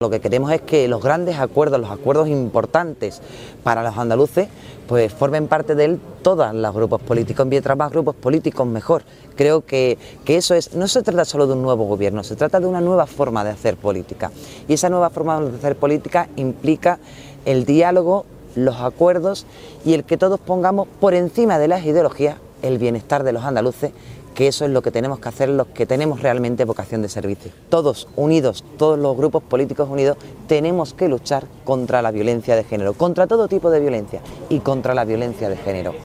Lo que queremos es que los grandes acuerdos, los acuerdos importantes para los andaluces, pues formen parte de él todos los grupos políticos. Mientras más grupos políticos, mejor. Creo que eso es, no se trata solo de un nuevo gobierno, se trata de una nueva forma de hacer política. Y esa nueva forma de hacer política implica el diálogo, los acuerdos y el que todos pongamos por encima de las ideologías el bienestar de los andaluces, que eso es lo que tenemos que hacer los que tenemos realmente vocación de servicio. Todos unidos, todos los grupos políticos unidos, tenemos que luchar contra la violencia de género, contra todo tipo de violencia y contra la violencia de género.